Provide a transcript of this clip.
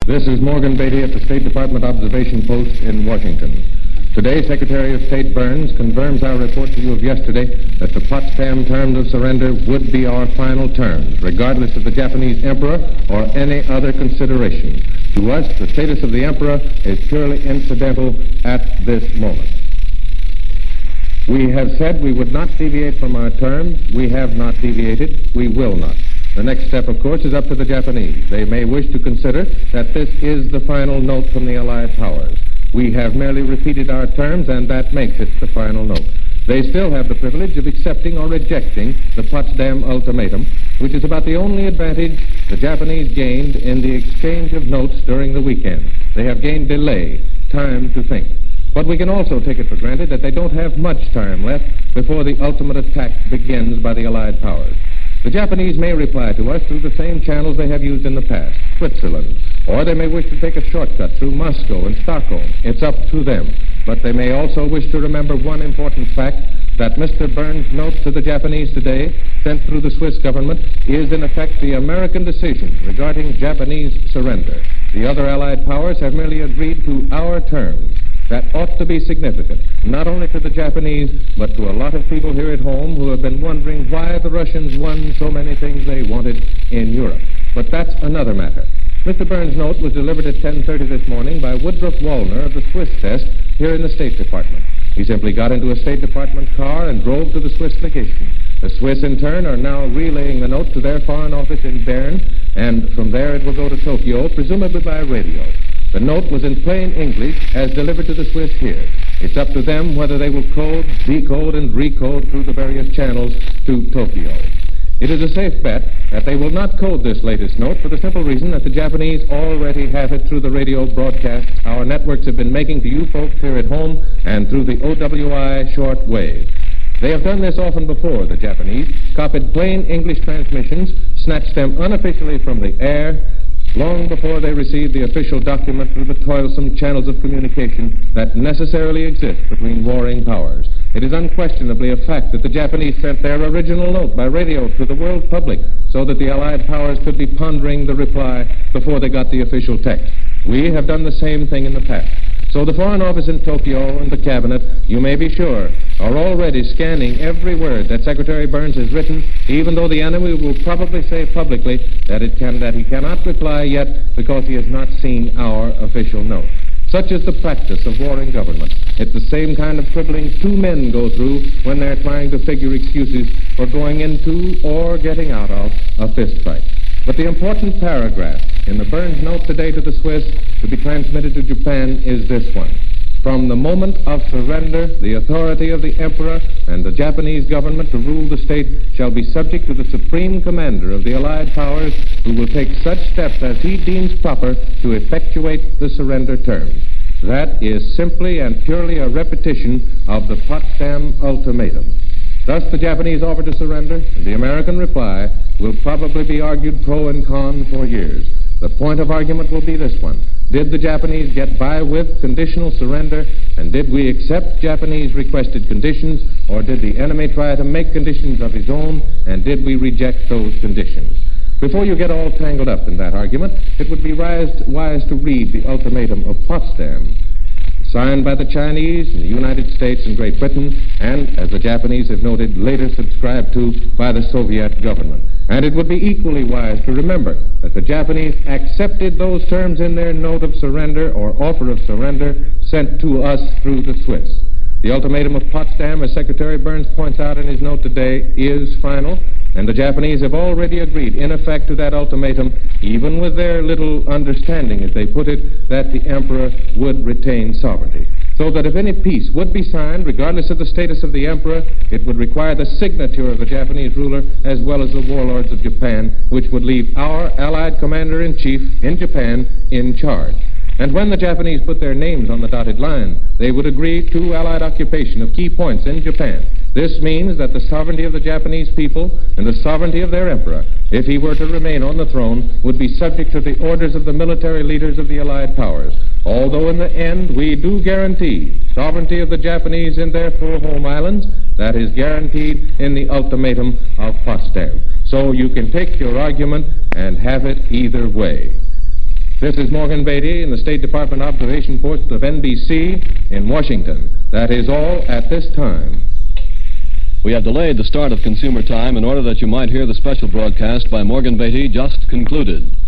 This is Morgan Beatty at the State Department Observation Post in Washington. Today, Secretary of State Burns confirms our report to you of yesterday that the Potsdam terms of surrender would be our final terms, regardless of the Japanese emperor or any other consideration. To us, the status of the emperor is purely incidental at this moment. We have said we would not deviate from our terms. We have not deviated. We will not. The next step, of course, is up to the Japanese. They may wish to consider that this is the final note from the Allied powers. We have merely repeated our terms, and that makes it the final note. They still have the privilege of accepting or rejecting the Potsdam ultimatum, which is about the only advantage the Japanese gained in the exchange of notes during the weekend. They have gained delay, time to think. But we can also take it for granted that they don't have much time left before the ultimate attack begins by the Allied powers. The Japanese may reply to us through the same channels they have used in the past, Switzerland, or they may wish to take a shortcut through Moscow and Stockholm. It's up to them. But they may also wish to remember one important fact, that Mr. Burns' note to the Japanese today, sent through the Swiss government, is in effect the American decision regarding Japanese surrender. The other Allied powers have merely agreed to our terms. That ought to be significant, not only to the Japanese, but to a lot of people here at home who have been wondering why the Russians won so many things they wanted in Europe. But that's another matter. Mr. Burns' note was delivered at 10:30 this morning by Woodruff Wallner of the Swiss desk here in the State Department. He simply got into a State Department car and drove to the Swiss legation. The Swiss, in turn, are now relaying the note to their foreign office in Bern, and from there it will go to Tokyo, presumably by radio. The note was in plain English as delivered to the Swiss here. It's up to them whether they will code, decode, and recode through the various channels to Tokyo. It is a safe bet that they will not code this latest note for the simple reason that the Japanese already have it through the radio broadcasts our networks have been making to you folks here at home and through the OWI short wave. They have done this often before, the Japanese, copied plain English transmissions, snatched them unofficially from the air, long before they received the official document through the toilsome channels of communication that necessarily exist between warring powers. It is unquestionably a fact that the Japanese sent their original note by radio to the world public so that the Allied powers could be pondering the reply before they got the official text. We have done the same thing in the past. So the Foreign Office in Tokyo and the Cabinet, you may be sure, are already scanning every word that Secretary Burns has written, even though the enemy will probably say publicly that he cannot reply yet because he has not seen our official note. Such is the practice of warring governments. It's the same kind of quibbling two men go through when they're trying to figure excuses for going into or getting out of a fist fight. But the important paragraph in the Burns note today to the Swiss to be transmitted to Japan is this one. From the moment of surrender, the authority of the Emperor and the Japanese government to rule the state shall be subject to the supreme commander of the Allied powers, who will take such steps as he deems proper to effectuate the surrender terms. That is simply and purely a repetition of the Potsdam ultimatum. Thus, the Japanese offer to surrender, and the American reply will probably be argued pro and con for years. The point of argument will be this one. Did the Japanese get by with conditional surrender, and did we accept Japanese requested conditions, or did the enemy try to make conditions of his own, and did we reject those conditions? Before you get all tangled up in that argument, it would be wise to read the ultimatum of Potsdam, signed by the Chinese and the United States and Great Britain, and, as the Japanese have noted, later subscribed to by the Soviet government. And it would be equally wise to remember that the Japanese accepted those terms in their note of surrender or offer of surrender sent to us through the Swiss. The ultimatum of Potsdam, as Secretary Burns points out in his note today, is final, and the Japanese have already agreed, in effect, to that ultimatum, even with their little understanding, as they put it, that the Emperor would retain sovereignty. So that if any peace would be signed, regardless of the status of the Emperor, it would require the signature of the Japanese ruler as well as the warlords of Japan, which would leave our Allied Commander-in-Chief in Japan in charge. And when the Japanese put their names on the dotted line, they would agree to Allied occupation of key points in Japan. This means that the sovereignty of the Japanese people and the sovereignty of their emperor, if he were to remain on the throne, would be subject to the orders of the military leaders of the Allied powers. Although in the end we do guarantee sovereignty of the Japanese in their four home islands, that is guaranteed in the ultimatum of Potsdam. So you can take your argument and have it either way. This is Morgan Beatty in the State Department observation post of NBC in Washington. That is all at this time. We have delayed the start of Consumer Time in order that you might hear the special broadcast by Morgan Beatty just concluded.